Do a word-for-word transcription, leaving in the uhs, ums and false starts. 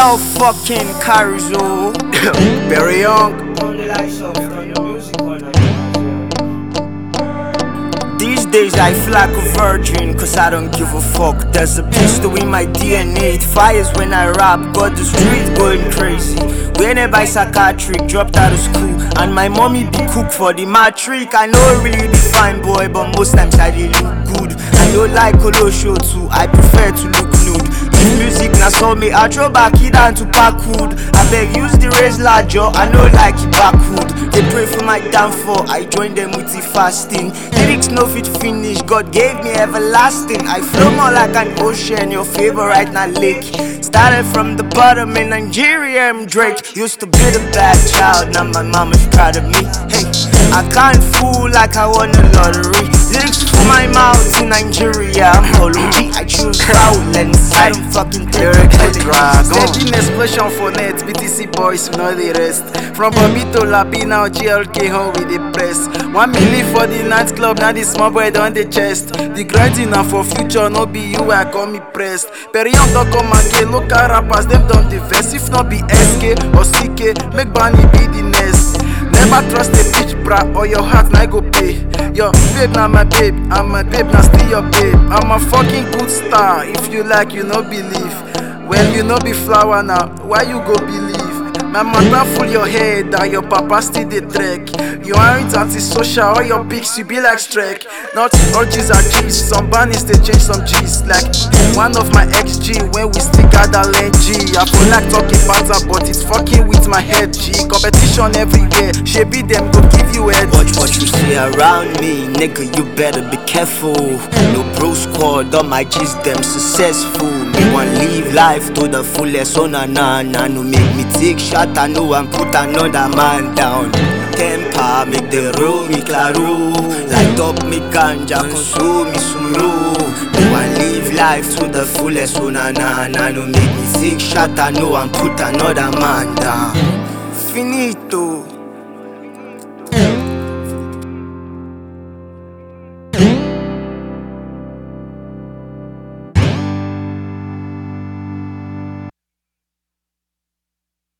no fucking Carizo. Very young. Turn the lights off, turn the music on. These days I feel like a virgin, cause I don't give a fuck. There's a pistol in my D N A, it fires when I rap. Got the street going crazy. Whenever I psychiatric, dropped out of school, and my mommy be cook for the matric. I know really be fine boy, but most times I dey look good. I don't like Colo show too, I prefer to look nude. If music na so me, I throw back it down to Packwood. I beg use the raise larger, I know like it backwood. They pray for my downfall, I join them with the fasting. Lyrics no fit finish, God gave me everlasting. I flow more like an ocean, your favorite na lake. Started from the bottom in Nigeria, I'm Drake. Used to be the bad child, now my mama's proud of me. Hey, I can't fool like I won the lottery. Lyrics for my mouth in Nigeria, I'm Oluji. I choose violence, I don't fucking take Lyrical dragon. Stepping explosion for net, B T C boys, we know the rest. From Bobby to Lapi, now G L K home with the press. One million for the nightclub, now the small boy on the chest. The grinding now for future, no be you, I call me pressed. Perion don't come again, local rappers, them don't divest. If not be S K or C K, make Bunny be the nest. Never trust a bitch, bra, or your heart now go pay. Your babe now my babe, and my babe now still your babe. I'm a fucking good star, if you like you no believe. Well you no be flower now, why you go believe? My mother full your head and your papa still the trek. You aren't antisocial, all your pics you be like Strek. Not all G's are G's, some bunnies they change some G's. Like one of my ex G when we still gather lane G. I feel like talking about her but it's fucking with my head G. Competition everywhere, she be them go give you head. Watch what you see around me, nigga, you better be careful. No bro squad, all my G's them successful. Me want live life to the fullest, oh na na na. No make me take shot, I know and put another man down. Temper, make the roll me claro. Light up me ganja, consume me sumro. Me want live life to the fullest, oh na na na. No make me take shot, I know and put another man down. Finito.